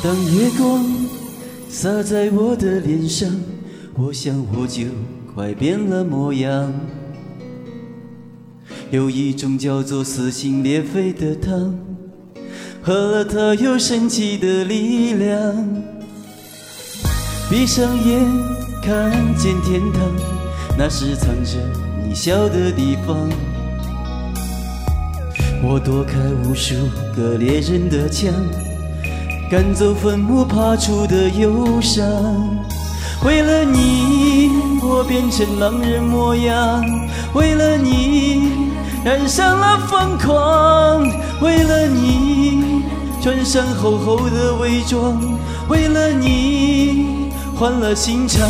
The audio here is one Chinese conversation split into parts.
当月光洒在我的脸上，我想我就快变了模样。有一种叫做撕心裂肺的糖，喝了它有神奇的力量。闭上眼看见天堂，那是藏着你笑的地方。我躲开无数个猎人的枪，赶走坟墓爬出的忧伤。为了你我变成狼人模样，为了你染上了疯狂，为了你穿上厚厚的伪装，为了你换了心肠。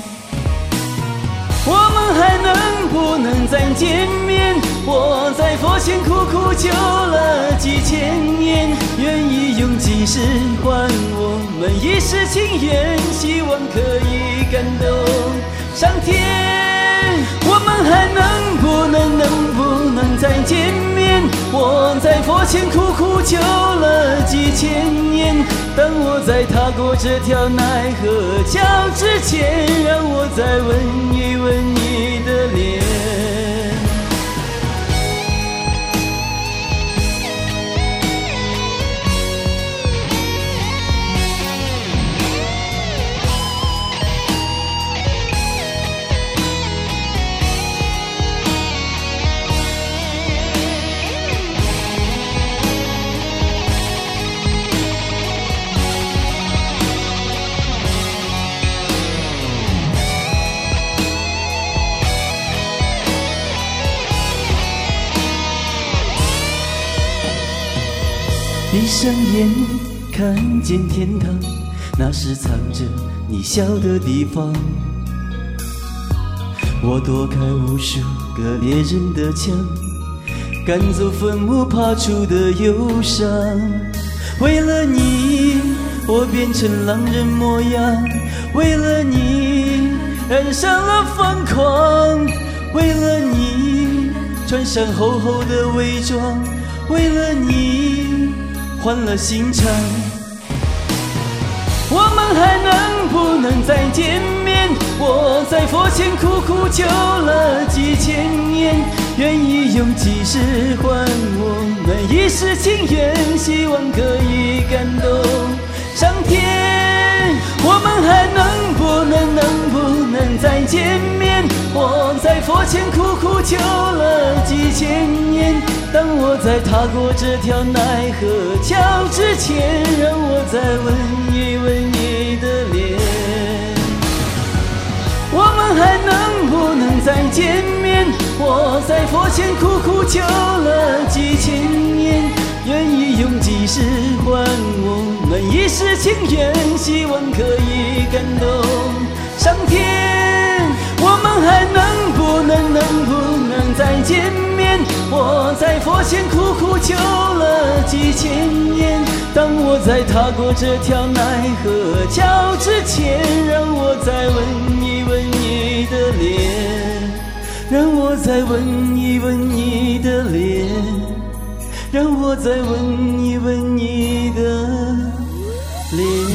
我们还能不能再见面？我在佛前苦苦求了几千年，愿意用几世换我们一世情缘，希望可以感动上天。我们还能不能再见面？我在佛前苦苦求了几千年，当我在踏过这条奈何桥之前，让我再吻一吻你的脸。闭上眼看见天堂，那是藏着你笑的地方。我躲开无数个猎人的枪，赶走坟墓爬出的忧伤。为了你我变成狼人模样，为了你染上了疯狂，为了你穿上厚厚的伪装，为了你换了心肠。我们还能不能再见面？我在佛前苦苦求了几千年，愿意用几世换我们一世情缘，希望可以感动上天。我们还能不能再见面？我在佛前苦苦求了几千年，当我在踏过这条奈何桥之前，让我再吻一吻你的脸。我们还能不能再见面？我在佛前苦苦求了几千年，愿意用几世换我们一世情缘，希望可以感动上天。我们还能不能再见面？我在佛前苦苦求了几千年，当我在踏过这条奈何桥之前，让我再吻一吻你的脸，让我再吻一吻你的脸，让我再吻一吻你的脸。